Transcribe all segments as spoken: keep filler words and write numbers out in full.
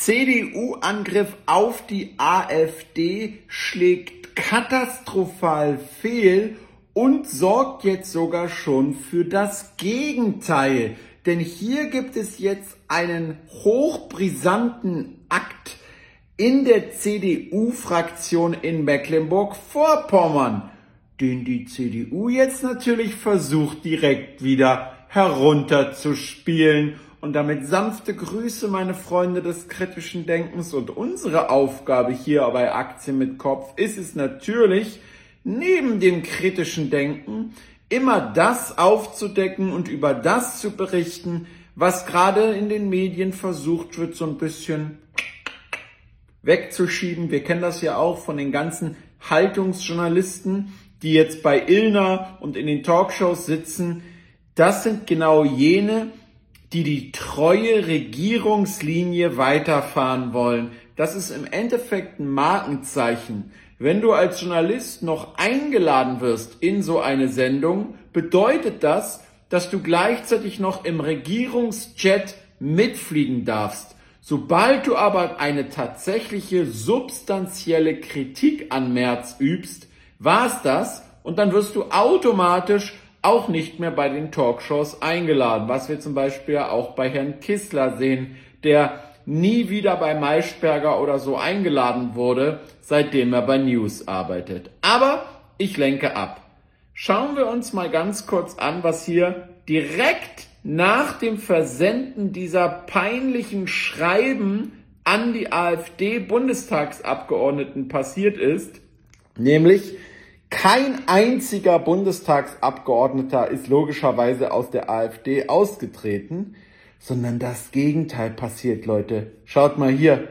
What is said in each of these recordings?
C D U-Angriff auf die AfD schlägt katastrophal fehl und sorgt jetzt sogar schon für das Gegenteil. Denn hier gibt es jetzt einen hochbrisanten Akt in der C D U-Fraktion in Mecklenburg-Vorpommern, den die C D U jetzt natürlich versucht, direkt wieder herunterzuspielen. Und damit sanfte Grüße, meine Freunde des kritischen Denkens. Und unsere Aufgabe hier bei Aktien mit Kopf ist es natürlich, neben dem kritischen Denken immer das aufzudecken und über das zu berichten, was gerade in den Medien versucht wird, so ein bisschen wegzuschieben. Wir kennen das ja auch von den ganzen Haltungsjournalisten, die jetzt bei Illner und in den Talkshows sitzen. Das sind genau jene, die die treue Regierungslinie weiterfahren wollen. Das ist im Endeffekt ein Markenzeichen. Wenn du als Journalist noch eingeladen wirst in so eine Sendung, bedeutet das, dass du gleichzeitig noch im Regierungsjet mitfliegen darfst. Sobald du aber eine tatsächliche substanzielle Kritik an Merz übst, war's das und dann wirst du automatisch auch nicht mehr bei den Talkshows eingeladen, was wir zum Beispiel auch bei Herrn Kissler sehen, der nie wieder bei Maischberger oder so eingeladen wurde, seitdem er bei News arbeitet. Aber ich lenke ab. Schauen wir uns mal ganz kurz an, was hier direkt nach dem Versenden dieser peinlichen Schreiben an die AfD-Bundestagsabgeordneten passiert ist. Nämlich, kein einziger Bundestagsabgeordneter ist logischerweise aus der AfD ausgetreten, sondern das Gegenteil passiert, Leute. Schaut mal hier.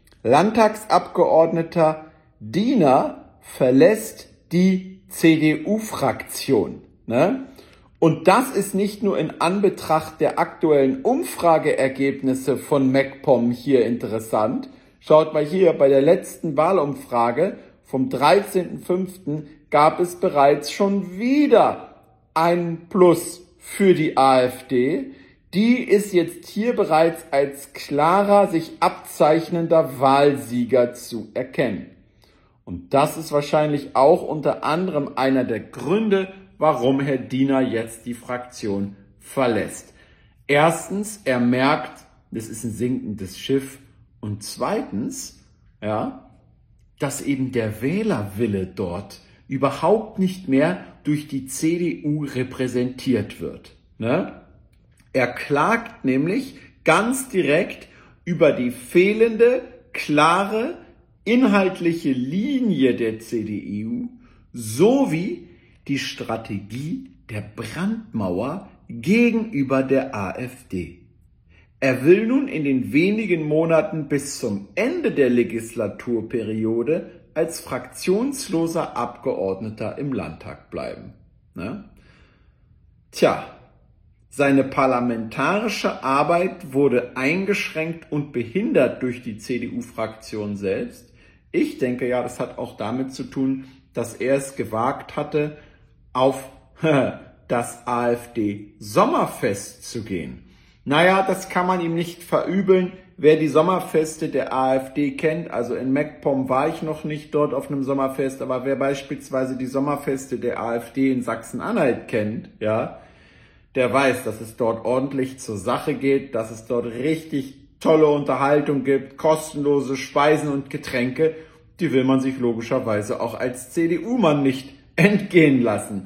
Landtagsabgeordneter Diener verlässt die C D U-Fraktion. Ne? Und das ist nicht nur in Anbetracht der aktuellen Umfrageergebnisse von MacPom hier interessant. Schaut mal hier, bei der letzten Wahlumfrage vom dreizehnten fünften gab es bereits schon wieder ein Plus für die AfD. Die ist jetzt hier bereits als klarer, sich abzeichnender Wahlsieger zu erkennen. Und das ist wahrscheinlich auch unter anderem einer der Gründe, warum Herr Diener jetzt die Fraktion verlässt. Erstens, er merkt, das ist ein sinkendes Schiff. Und zweitens, ja, dass eben der Wählerwille dort überhaupt nicht mehr durch die C D U repräsentiert wird. Ne? Er klagt nämlich ganz direkt über die fehlende, klare, inhaltliche Linie der C D U sowie die Strategie der Brandmauer gegenüber der AfD. Er will nun in den wenigen Monaten bis zum Ende der Legislaturperiode als fraktionsloser Abgeordneter im Landtag bleiben. Ne? Tja, seine parlamentarische Arbeit wurde eingeschränkt und behindert durch die C D U-Fraktion selbst. Ich denke ja, das hat auch damit zu tun, dass er es gewagt hatte, auf das AfD-Sommerfest zu gehen. Naja, das kann man ihm nicht verübeln. Wer die Sommerfeste der AfD kennt, also in MacPom war ich noch nicht dort auf einem Sommerfest, aber wer beispielsweise die Sommerfeste der AfD in Sachsen-Anhalt kennt, ja, der weiß, dass es dort ordentlich zur Sache geht, dass es dort richtig tolle Unterhaltung gibt, kostenlose Speisen und Getränke. Die will man sich logischerweise auch als C D U-Mann nicht entgehen lassen.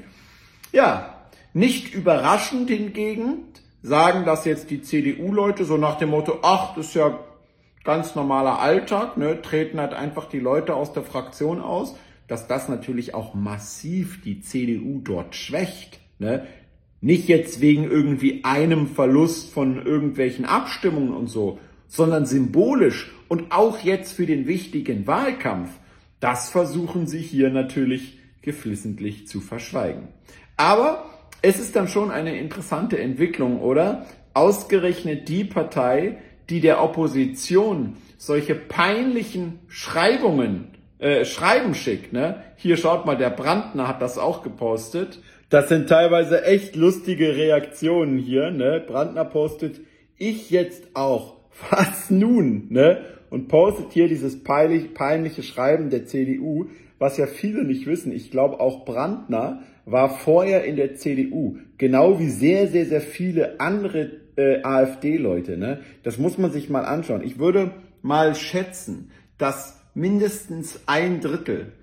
Ja, nicht überraschend hingegen sagen das jetzt die C D U-Leute so nach dem Motto, ach, das ist ja ganz normaler Alltag, ne, treten halt einfach die Leute aus der Fraktion aus, dass das natürlich auch massiv die C D U dort schwächt, ne. Nicht jetzt wegen irgendwie einem Verlust von irgendwelchen Abstimmungen und so, sondern symbolisch und auch jetzt für den wichtigen Wahlkampf. Das versuchen sie hier natürlich geflissentlich zu verschweigen. Aber es ist dann schon eine interessante Entwicklung, oder? Ausgerechnet die Partei, die der Opposition solche peinlichen Schreibungen, äh, Schreiben schickt, ne? Hier schaut mal, der Brandner hat das auch gepostet. Das sind teilweise echt lustige Reaktionen hier, ne? Brandner postet, ich jetzt auch. was nun? Ne? Und postet hier dieses peinlich, peinliche Schreiben der C D U, was ja viele nicht wissen. Ich glaube, auch Brandner war vorher in der C D U, genau wie sehr, sehr, sehr viele andere äh, AfD-Leute. Ne? Das muss man sich mal anschauen. Ich würde mal schätzen, dass mindestens ein Drittel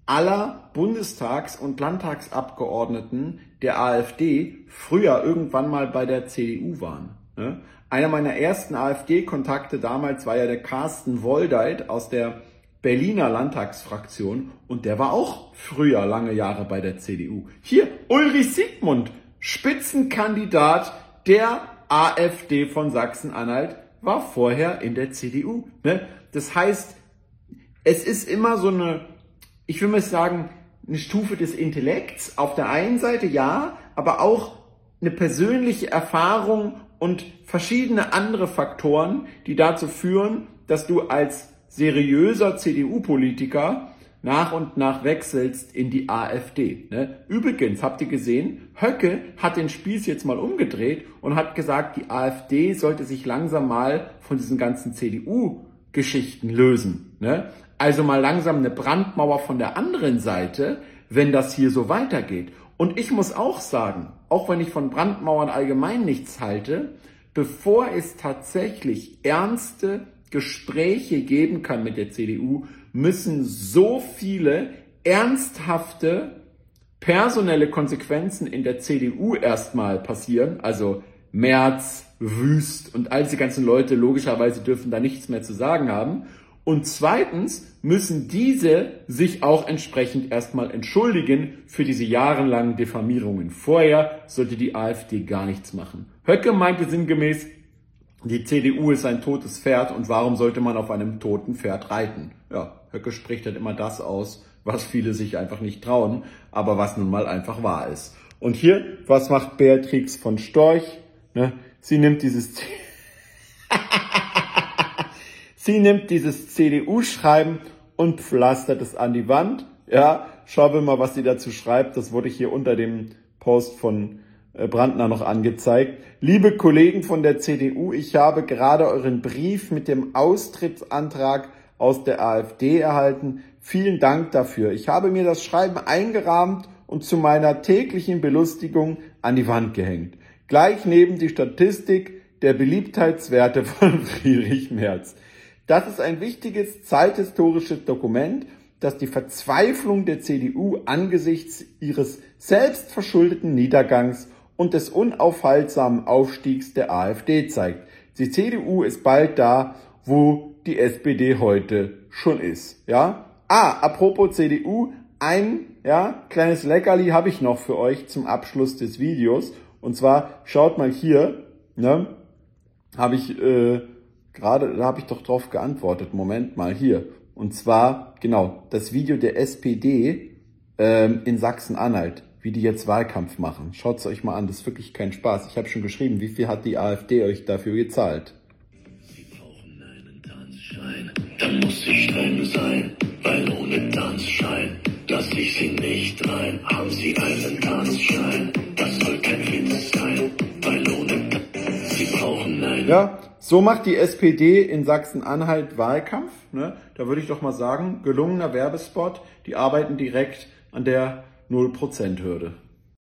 aller Bundestags- und Landtagsabgeordneten der AfD früher irgendwann mal bei der C D U waren. Ne? Einer meiner ersten AfD-Kontakte damals war ja der Carsten Woldeit aus der Berliner Landtagsfraktion und der war auch früher lange Jahre bei der C D U. Hier, Ulrich Siegmund, Spitzenkandidat der AfD von Sachsen-Anhalt, war vorher in der C D U. Ne? Das heißt, es ist immer so eine, ich will mal sagen, eine Stufe des Intellekts auf der einen Seite, ja, aber auch eine persönliche Erfahrung und verschiedene andere Faktoren, die dazu führen, dass du als seriöser C D U-Politiker nach und nach wechselst in die AfD. Ne? Übrigens, habt ihr gesehen, Höcke hat den Spieß jetzt mal umgedreht und hat gesagt, die AfD sollte sich langsam mal von diesen ganzen C D U-Geschichten lösen. Ne? Also mal langsam eine Brandmauer von der anderen Seite, wenn das hier so weitergeht. Und ich muss auch sagen, auch wenn ich von Brandmauern allgemein nichts halte, bevor es tatsächlich ernste Gespräche geben kann mit der C D U, müssen so viele ernsthafte personelle Konsequenzen in der C D U erstmal passieren. Also Merz, Wüst und all diese ganzen Leute logischerweise dürfen da nichts mehr zu sagen haben. Und zweitens müssen diese sich auch entsprechend erstmal entschuldigen für diese jahrelangen Diffamierungen. Vorher sollte die AfD gar nichts machen. Höcke meinte sinngemäß, die C D U ist ein totes Pferd und warum sollte man auf einem toten Pferd reiten? Ja, Höcke spricht halt immer das aus, was viele sich einfach nicht trauen, aber was nun mal einfach wahr ist. Und hier, was macht Beatrix von Storch? Ne? Sie nimmt dieses... Sie nimmt dieses C D U-Schreiben und pflastert es an die Wand. Ja, schauen wir mal, was sie dazu schreibt. Das wurde hier unter dem Post von Brandner noch angezeigt. Liebe Kollegen von der C D U, ich habe gerade euren Brief mit dem Austrittsantrag aus der AfD erhalten. Vielen Dank dafür. Ich habe mir das Schreiben eingerahmt und zu meiner täglichen Belustigung an die Wand gehängt. Gleich neben die Statistik der Beliebtheitswerte von Friedrich Merz. Das ist ein wichtiges zeithistorisches Dokument, das die Verzweiflung der C D U angesichts ihres selbstverschuldeten Niedergangs und des unaufhaltsamen Aufstiegs der AfD zeigt. Die C D U ist bald da, wo die S P D heute schon ist. Ja? Ah, apropos C D U, ein ja, kleines Leckerli habe ich noch für euch zum Abschluss des Videos. Und zwar, schaut mal hier, ne, habe ich äh, gerade, da habe ich doch drauf geantwortet. Moment mal hier. Und zwar, genau, das Video der S P D ähm, in Sachsen-Anhalt, wie die jetzt Wahlkampf machen. Schaut es euch mal an, das ist wirklich kein Spaß. Ich habe schon geschrieben, wie viel hat die AfD euch dafür gezahlt? Sie brauchen einen Tanzschein, dann muss ich streng sein, weil ohne Tanzschein lass ich sie nicht rein. Haben Sie einen Tanzschein, das soll kein Witz sein, weil ohne Tanzschein, Sie brauchen einen... Ja, so macht die S P D in Sachsen-Anhalt Wahlkampf. Ne? Da würde ich doch mal sagen, gelungener Werbespot. Die arbeiten direkt an der null Prozent Hürde.